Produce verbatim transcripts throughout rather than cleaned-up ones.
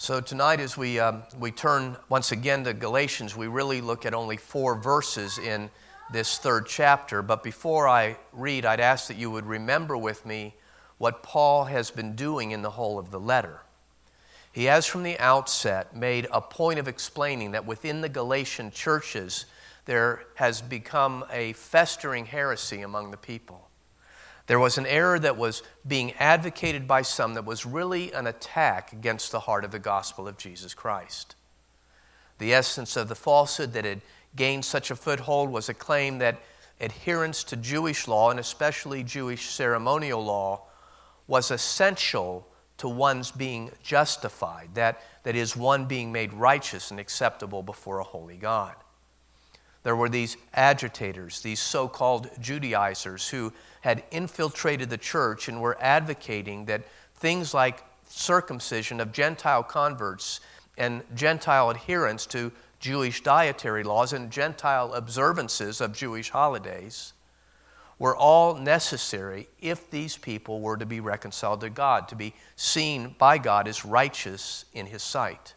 So tonight as we um, we turn once again to Galatians, we really look at only four verses in this third chapter. But before I read, I'd ask that you would remember with me what Paul has been doing in the whole of the letter. He has from the outset made a point of explaining that within the Galatian churches there has become a festering heresy among the people. There was an error that was being advocated by some that was really an attack against the heart of the gospel of Jesus Christ. The essence of the falsehood that had gained such a foothold was a claim that adherence to Jewish law, and especially Jewish ceremonial law, was essential to one's being justified, that, that is, one being made righteous and acceptable before a holy God. There were these agitators, these so-called Judaizers, who had infiltrated the church and were advocating that things like circumcision of Gentile converts and Gentile adherence to Jewish dietary laws and Gentile observances of Jewish holidays were all necessary if these people were to be reconciled to God, to be seen by God as righteous in His sight.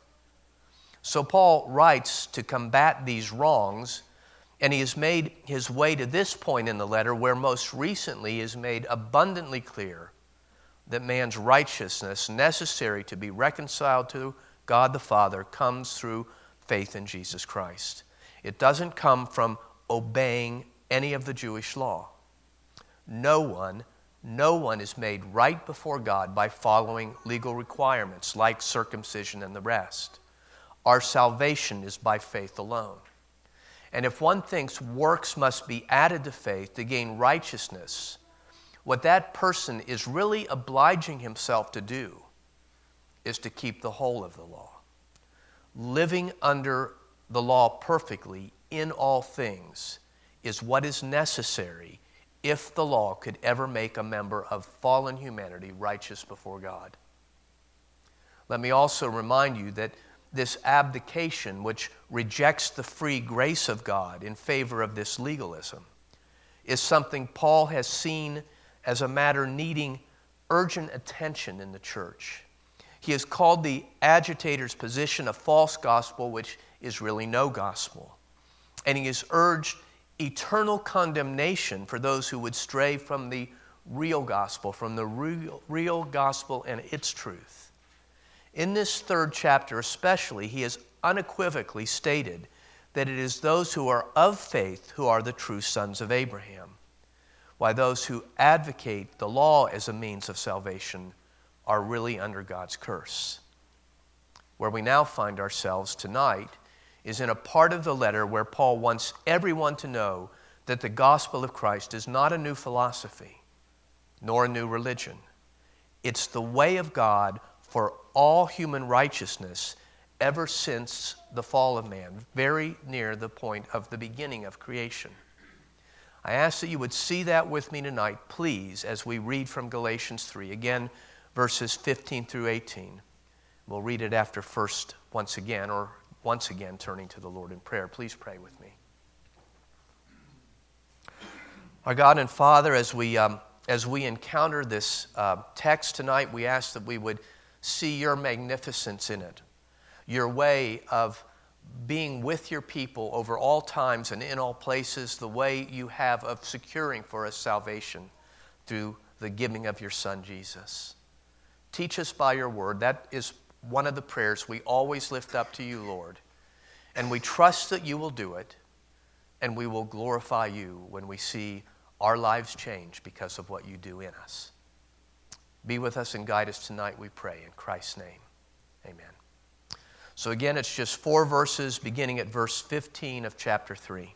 So Paul writes to combat these wrongs, and he has made his way to this point in the letter where most recently is made abundantly clear that man's righteousness necessary to be reconciled to God the Father comes through faith in Jesus Christ. It doesn't come from obeying any of the Jewish law. No one, no one is made right before God by following legal requirements like circumcision and the rest. Our salvation is by faith alone. And if one thinks works must be added to faith to gain righteousness, what that person is really obliging himself to do is to keep the whole of the law. Living under the law perfectly in all things is what is necessary if the law could ever make a member of fallen humanity righteous before God. Let me also remind you that this abdication, which rejects the free grace of God in favor of this legalism, is something Paul has seen as a matter needing urgent attention in the church. He has called the agitator's position a false gospel, which is really no gospel. And he has urged eternal condemnation for those who would stray from the real gospel, from the real, real gospel and its truth. In this third chapter especially, he has unequivocally stated that it is those who are of faith who are the true sons of Abraham, while those who advocate the law as a means of salvation are really under God's curse. Where we now find ourselves tonight is in a part of the letter where Paul wants everyone to know that the gospel of Christ is not a new philosophy, nor a new religion. It's the way of God for all human righteousness ever since the fall of man, very near the point of the beginning of creation. I ask that you would see that with me tonight, please, as we read from Galatians three, again, verses fifteen through eighteen. We'll read it after first, once again, or once again turning to the Lord in prayer. Please pray with me. Our God and Father, as we, um, as we encounter this uh, text tonight, we ask that we would see your magnificence in it, your way of being with your people over all times and in all places, the way you have of securing for us salvation through the giving of your Son, Jesus. Teach us by your word. That is one of the prayers we always lift up to you, Lord. And we trust that you will do it, and we will glorify you when we see our lives change because of what you do in us. Be with us and guide us tonight, we pray, in Christ's name. Amen. So again, it's just four verses beginning at verse fifteen of chapter three.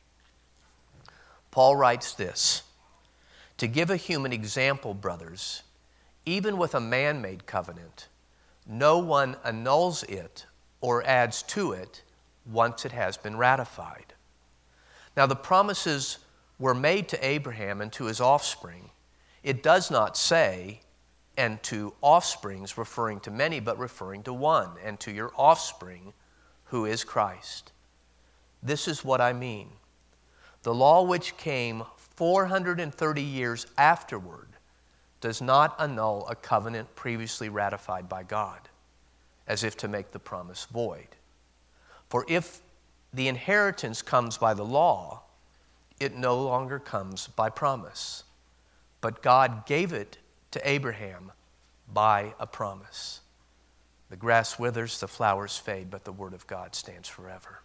Paul writes this: "To give a human example, brothers, even with a man-made covenant, no one annuls it or adds to it once it has been ratified. Now the promises were made to Abraham and to his offspring. It does not say, and to offsprings, referring to many, but referring to one, and to your offspring, who is Christ. This is what I mean. The law which came four hundred thirty years afterward does not annul a covenant previously ratified by God. as if to make the promise void. For if the inheritance comes by the law, it no longer comes by promise. But God gave it to Abraham by a promise. The grass withers, the flowers fade, but the word of God stands forever.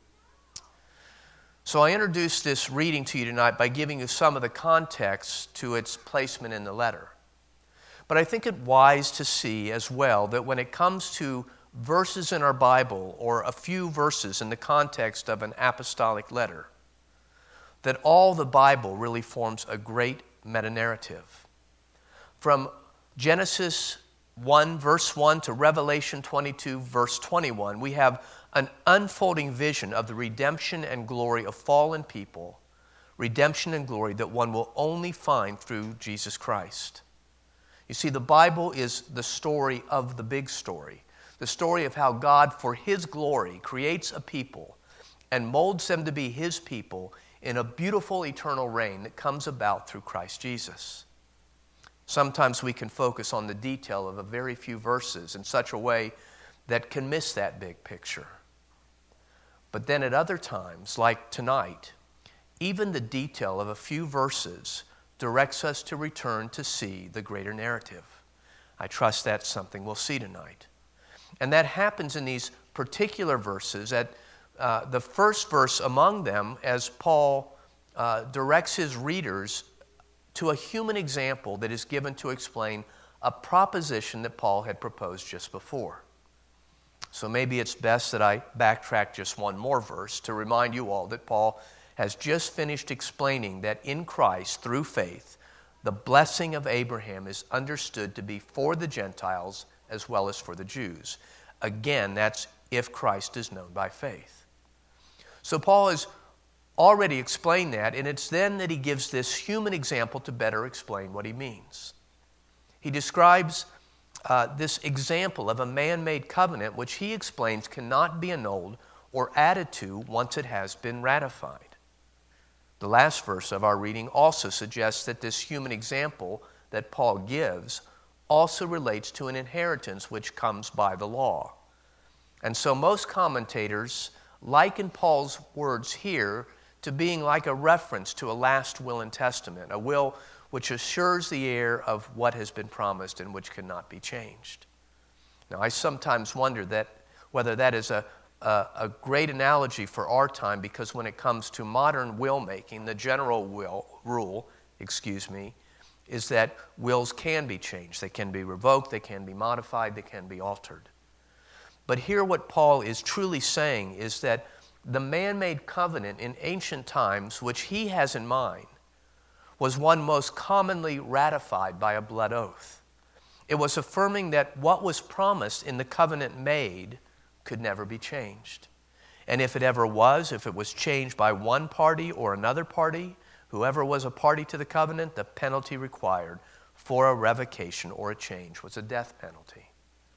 So I introduced this reading to you tonight by giving you some of the context to its placement in the letter. But I think it wise to see as well that when it comes to verses in our Bible, or a few verses in the context of an apostolic letter, that all the Bible really forms a great meta-narrative. From Genesis one, verse one, to Revelation twenty-two, verse twenty-one, we have an unfolding vision of the redemption and glory of fallen people, redemption and glory that one will only find through Jesus Christ. You see, the Bible is the story of the big story, the story of how God, for His glory, creates a people and molds them to be His people in a beautiful eternal reign that comes about through Christ Jesus. Sometimes we can focus on the detail of a very few verses in such a way that can miss that big picture. But then at other times, like tonight, even the detail of a few verses directs us to return to see the greater narrative. I trust that's something we'll see tonight. And that happens in these particular verses. At uh, the first verse among them, as Paul uh, directs his readers to a human example that is given to explain a proposition that Paul had proposed just before. So maybe it's best that I backtrack just one more verse to remind you all that Paul has just finished explaining that in Christ, through faith, the blessing of Abraham is understood to be for the Gentiles as well as for the Jews. Again, that's if Christ is known by faith. So Paul has already explained that, and it's then that he gives this human example to better explain what he means. He describes uh, this example of a man-made covenant, which he explains cannot be annulled or added to once it has been ratified. The last verse of our reading also suggests that this human example that Paul gives also relates to an inheritance which comes by the law. And so most commentators liken Paul's words here to being like a reference to a last will and testament, a will which assures the heir of what has been promised and which cannot be changed. Now, I sometimes wonder that whether that is a, a, a great analogy for our time, because when it comes to modern will making, the general will rule, excuse me, is that wills can be changed. They can be revoked, they can be modified, they can be altered. But here what Paul is truly saying is that the man-made covenant in ancient times, which he has in mind, was one most commonly ratified by a blood oath. It was affirming that what was promised in the covenant made could never be changed. And if it ever was, if it was changed by one party or another party, whoever was a party to the covenant, the penalty required for a revocation or a change was a death penalty.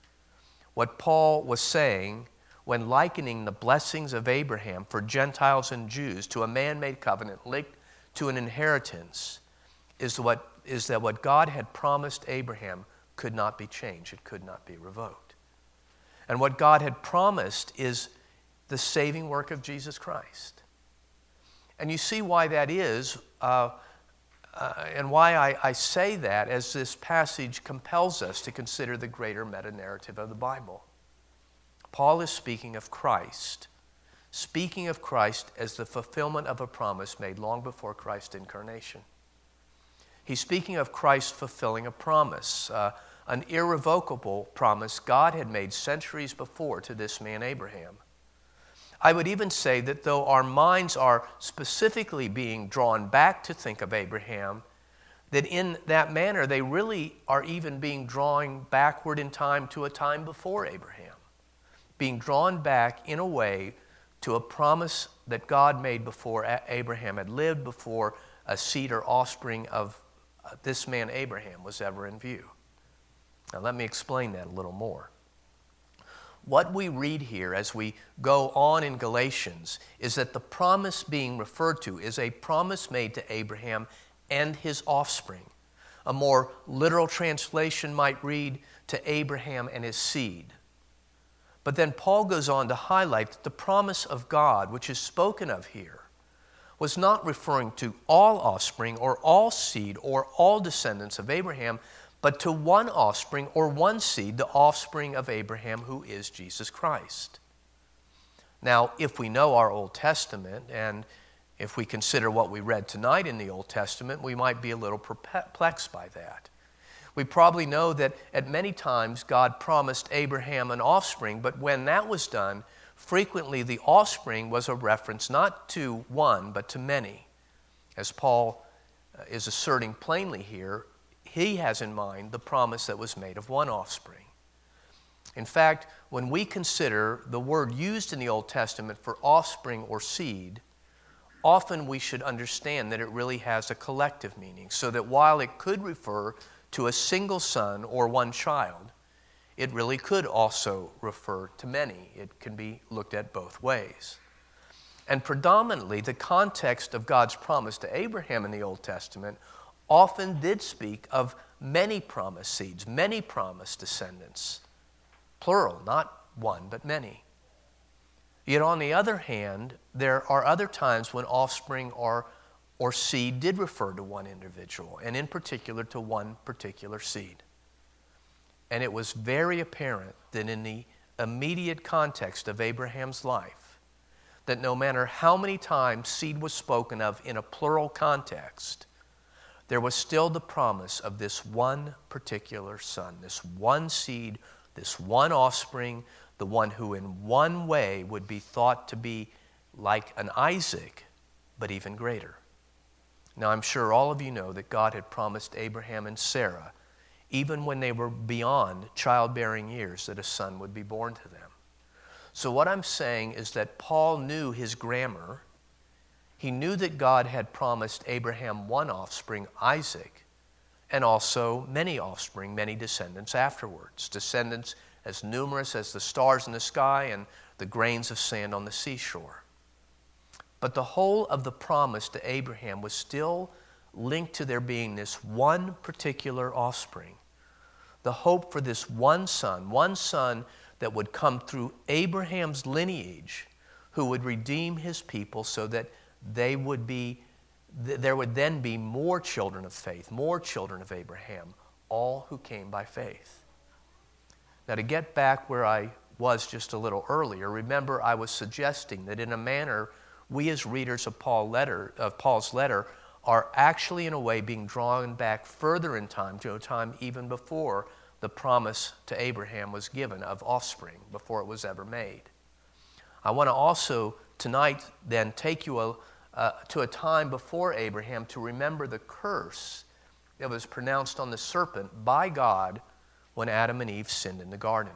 What Paul was saying when likening the blessings of Abraham for Gentiles and Jews to a man-made covenant linked to an inheritance is, what, is that what God had promised Abraham could not be changed. It could not be revoked. And what God had promised is the saving work of Jesus Christ. And you see why that is, uh, uh, and why I, I say that as this passage compels us to consider the greater meta-narrative of the Bible. Paul is speaking of Christ, speaking of Christ as the fulfillment of a promise made long before Christ's incarnation. He's speaking of Christ fulfilling a promise, uh, an irrevocable promise God had made centuries before to this man Abraham. I would even say that though our minds are specifically being drawn back to think of Abraham, that in that manner they really are even being drawn backward in time to a time before Abraham, being drawn back in a way to a promise that God made before Abraham had lived, before a seed or offspring of this man Abraham was ever in view. Now let me explain that a little more. What we read here as we go on in Galatians is that the promise being referred to is a promise made to Abraham and his offspring. A more literal translation might read, to Abraham and his seed. But then Paul goes on to highlight that the promise of God, which is spoken of here, was not referring to all offspring or all seed or all descendants of Abraham, but to one offspring or one seed, the offspring of Abraham, who is Jesus Christ. Now, if we know our Old Testament, and if we consider what we read tonight in the Old Testament, we might be a little perplexed by that. We probably know that at many times God promised Abraham an offspring, but when that was done, frequently the offspring was a reference not to one, but to many. As Paul is asserting plainly here, he has in mind the promise that was made of one offspring. In fact, when we consider the word used in the Old Testament for offspring or seed, often we should understand that it really has a collective meaning, so that while it could refer to a single son or one child, it really could also refer to many. It can be looked at both ways. And predominantly, the context of God's promise to Abraham in the Old Testament often did speak of many promised seeds, many promised descendants. Plural, not one, but many. Yet on the other hand, there are other times when offspring or, or seed did refer to one individual, and in particular to one particular seed. And it was very apparent that in the immediate context of Abraham's life, that no matter how many times seed was spoken of in a plural context, there was still the promise of this one particular son, this one seed, this one offspring, the one who in one way would be thought to be like an Isaac, but even greater. Now, I'm sure all of you know that God had promised Abraham and Sarah, even when they were beyond childbearing years, that a son would be born to them. So what I'm saying is that Paul knew his grammar. He knew that God had promised Abraham one offspring, Isaac, and also many offspring, many descendants afterwards, descendants as numerous as the stars in the sky and the grains of sand on the seashore. But the whole of the promise to Abraham was still linked to there being this one particular offspring, the hope for this one son, one son that would come through Abraham's lineage, who would redeem his people so that they would be, there would then be more children of faith, more children of Abraham, all who came by faith. Now, to get back where I was just a little earlier, remember I was suggesting that in a manner, we as readers of, Paul letter, of Paul's letter are actually in a way being drawn back further in time, to a time even before the promise to Abraham was given of offspring, before it was ever made. I want to also tonight then take you a, uh, to a time before Abraham to remember the curse that was pronounced on the serpent by God when Adam and Eve sinned in the garden.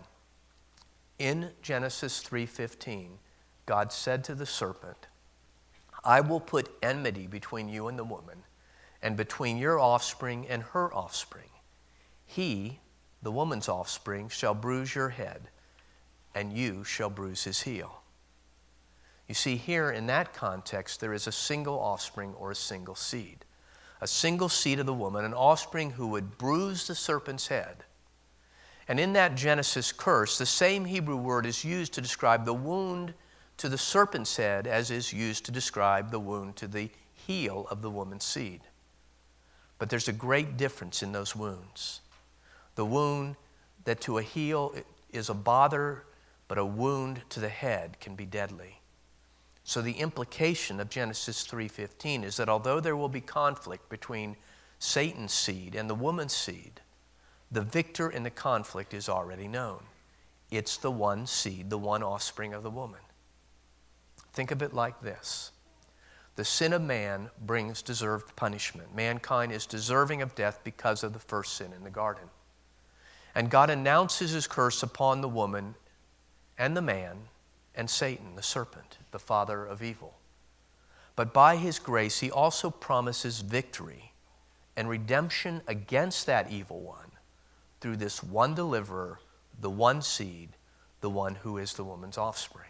In Genesis three fifteen, God said to the serpent, "I will put enmity between you and the woman, and between your offspring and her offspring. He, the woman's offspring, shall bruise your head, and you shall bruise his heel." You see, here in that context, there is a single offspring or a single seed. A single seed of the woman, an offspring who would bruise the serpent's head. And in that Genesis curse, the same Hebrew word is used to describe the wound to the serpent's head as is used to describe the wound to the heel of the woman's seed. But there's a great difference in those wounds. The wound that to a heel is a bother, but a wound to the head can be deadly. So the implication of Genesis three fifteen is that although there will be conflict between Satan's seed and the woman's seed, the victor in the conflict is already known. It's the one seed, the one offspring of the woman. Think of it like this. The sin of man brings deserved punishment. Mankind is deserving of death because of the first sin in the garden. And God announces his curse upon the woman and the man and Satan, the serpent, the father of evil. But by his grace, he also promises victory and redemption against that evil one through this one deliverer, the one seed, the one who is the woman's offspring.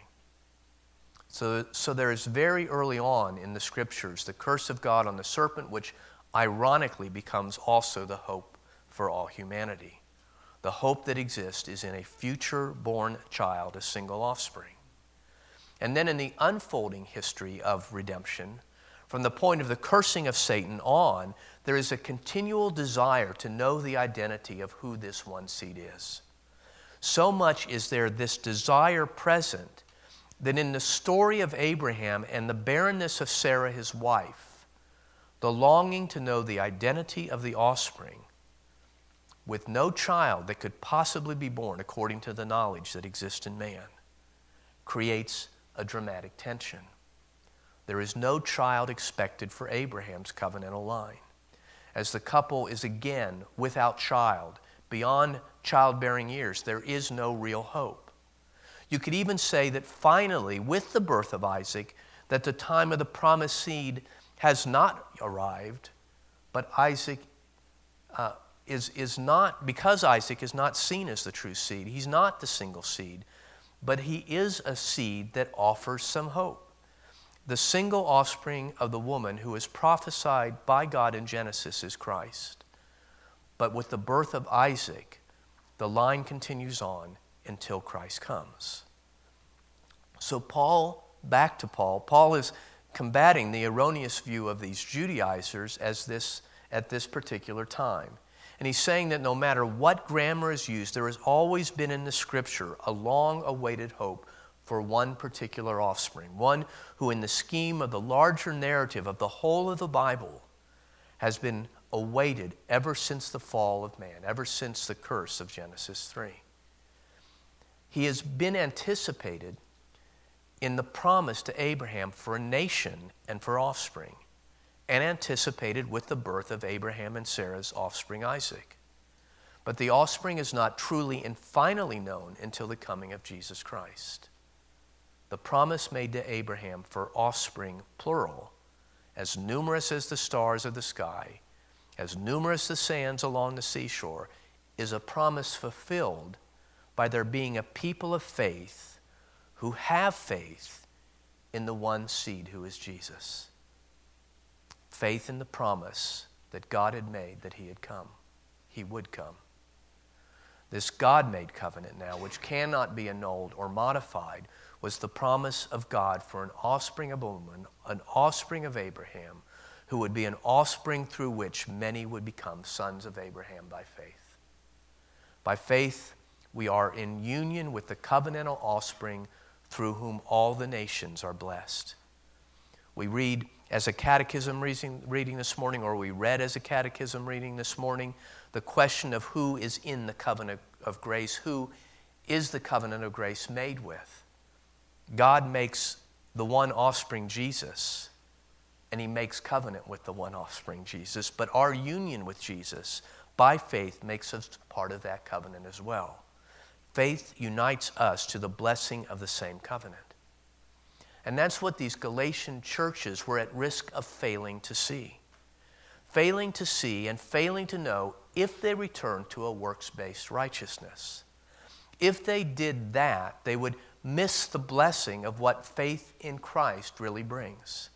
So, so there is very early on in the scriptures the curse of God on the serpent, which ironically becomes also the hope for all humanity. The hope that exists is in a future-born child, a single offspring. And then in the unfolding history of redemption, from the point of the cursing of Satan on, there is a continual desire to know the identity of who this one seed is. So much is there this desire present that in the story of Abraham and the barrenness of Sarah, his wife, the longing to know the identity of the offspring, with no child that could possibly be born according to the knowledge that exists in man, creates a dramatic tension. There is no child expected for Abraham's covenantal line. As the couple is again without child, beyond childbearing years, there is no real hope. You could even say that finally, with the birth of Isaac, that the time of the promised seed has not arrived, but Isaac uh, is, is not, because Isaac is not seen as the true seed, he's not the single seed, but he is a seed that offers some hope. The single offspring of the woman who is prophesied by God in Genesis is Christ. But with the birth of Isaac, the line continues on until Christ comes. So Paul, back to Paul, Paul is combating the erroneous view of these Judaizers as this, at this particular time. And he's saying that no matter what grammar is used, there has always been in the Scripture a long-awaited hope for one particular offspring, one who in the scheme of the larger narrative of the whole of the Bible has been awaited ever since the fall of man, ever since the curse of Genesis three. He has been anticipated in the promise to Abraham for a nation and for offspring, and anticipated with the birth of Abraham and Sarah's offspring Isaac. But the offspring is not truly and finally known until the coming of Jesus Christ. The promise made to Abraham for offspring, plural, as numerous as the stars of the sky, as numerous the sands along the seashore, is a promise fulfilled by there being a people of faith who have faith in the one seed who is Jesus. Faith in the promise that God had made that he had come. He would come. This God-made covenant now, which cannot be annulled or modified, was the promise of God for an offspring of a woman, an offspring of Abraham, who would be an offspring through which many would become sons of Abraham by faith. By faith, we are in union with the covenantal offspring through whom all the nations are blessed. We read as a catechism reading, reading this morning, or we read as a catechism reading this morning, the question of who is in the covenant of grace, who is the covenant of grace made with. God makes the one offspring Jesus, and he makes covenant with the one offspring Jesus, but our union with Jesus by faith makes us part of that covenant as well. Faith unites us to the blessing of the same covenant. And that's what these Galatian churches were at risk of failing to see. Failing to see and failing to know if they returned to a works-based righteousness. If they did that, they would miss the blessing of what faith in Christ really brings.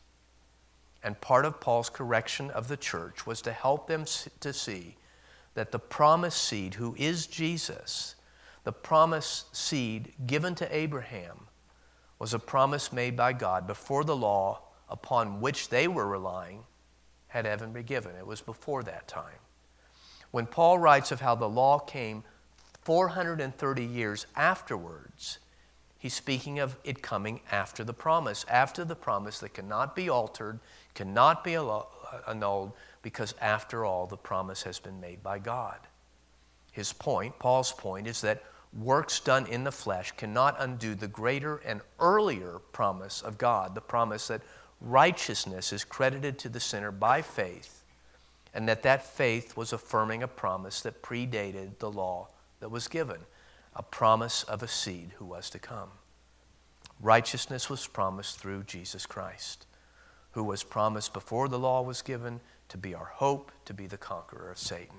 And part of Paul's correction of the church was to help them to see that the promised seed, who is Jesus, the promised seed given to Abraham, was a promise made by God before the law upon which they were relying had ever been given. It was before that time. When Paul writes of how the law came four hundred thirty years afterwards, he's speaking of it coming after the promise, after the promise that cannot be altered, cannot be annulled, because after all, the promise has been made by God. His point, Paul's point, is that works done in the flesh cannot undo the greater and earlier promise of God, the promise that righteousness is credited to the sinner by faith, and that that faith was affirming a promise that predated the law that was given, a promise of a seed who was to come. Righteousness was promised through Jesus Christ, who was promised before the law was given to be our hope, to be the conqueror of Satan.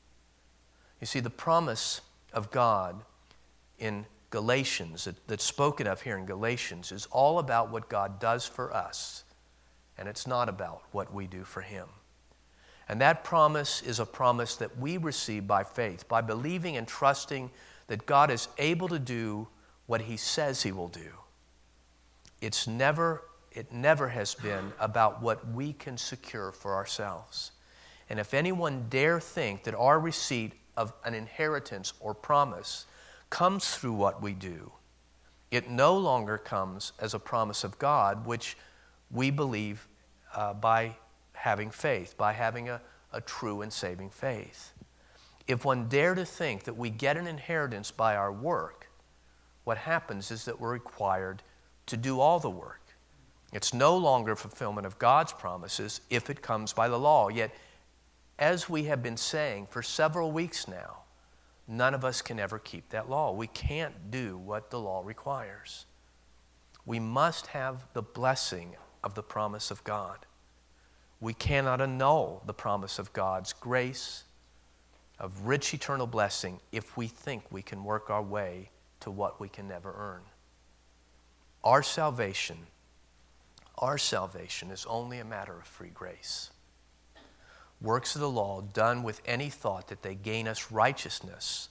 You see, the promise of God in Galatians, that, that's spoken of here in Galatians, is all about what God does for us, and it's not about what we do for him. And that promise is a promise that we receive by faith, by believing and trusting that God is able to do what he says he will do. It's never, it never has been about what we can secure for ourselves. And if anyone dare think that our receipt of an inheritance or promise comes through what we do, it no longer comes as a promise of God, which we believe uh, by having faith, by having a, a true and saving faith. If one dare to think that we get an inheritance by our work, what happens is that we're required to do all the work. It's no longer fulfillment of God's promises if it comes by the law. Yet, as we have been saying for several weeks now, none of us can ever keep that law. We can't do what the law requires. We must have the blessing of the promise of God. We cannot annul the promise of God's grace, of rich eternal blessing, if we think we can work our way to what we can never earn. Our salvation, our salvation is only a matter of free grace. Works of the law done with any thought that they gain us righteousness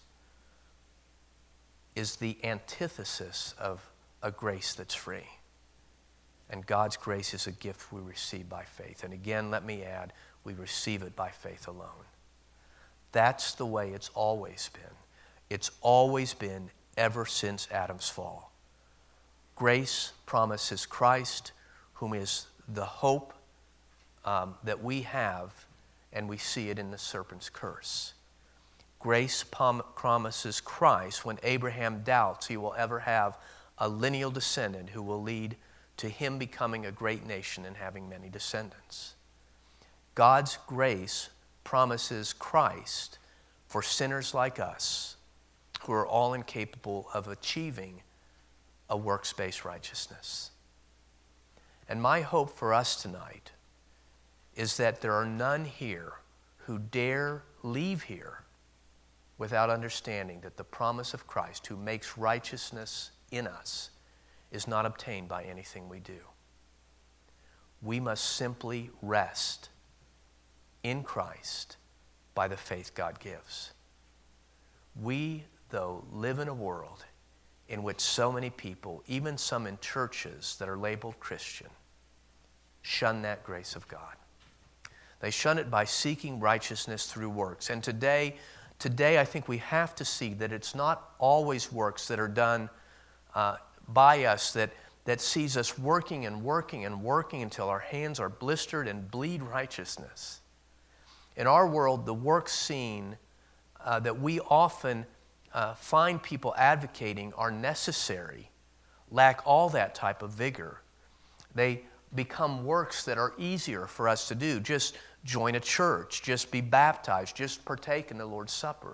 is the antithesis of a grace that's free. And God's grace is a gift we receive by faith. And again, let me add, we receive it by faith alone. That's the way it's always been. It's always been ever since Adam's fall. Grace promises Christ, whom is the hope um, that we have, and we see it in the serpent's curse. Grace prom- promises Christ when Abraham doubts he will ever have a lineal descendant who will lead to him becoming a great nation and having many descendants. God's grace promises Christ for sinners like us who are all incapable of achieving a works-based righteousness. And my hope for us tonight is that there are none here who dare leave here without understanding that the promise of Christ, who makes righteousness in us, is not obtained by anything we do. We must simply rest in Christ by the faith God gives. We, though, live in a world in which so many people, even some in churches that are labeled Christian, shun that grace of God. They shun it by seeking righteousness through works. And today, today I think we have to see that it's not always works that are done uh, by us that, that sees us working and working and working until our hands are blistered and bleed righteousness. In our world, the works seen uh, that we often uh, find people advocating are necessary lack all that type of vigor. They become works that are easier for us to do. Just join a church, just be baptized, just partake in the Lord's Supper.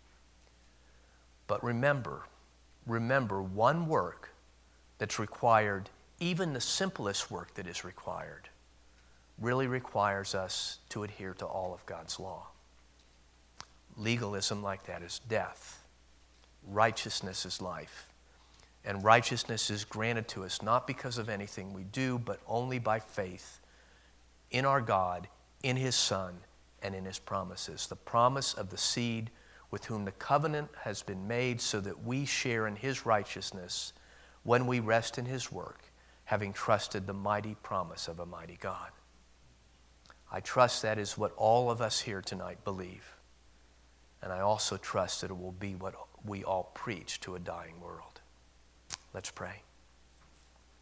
But remember, remember one work that's required, even the simplest work that is required, really requires us to adhere to all of God's law. Legalism like that is death. Righteousness is life. And righteousness is granted to us not because of anything we do, but only by faith in our God, in His Son, and in His promises. The promise of the seed with whom the covenant has been made so that we share in His righteousness when we rest in His work, having trusted the mighty promise of a mighty God. I trust that is what all of us here tonight believe. And I also trust that it will be what we all preach to a dying world. Let's pray.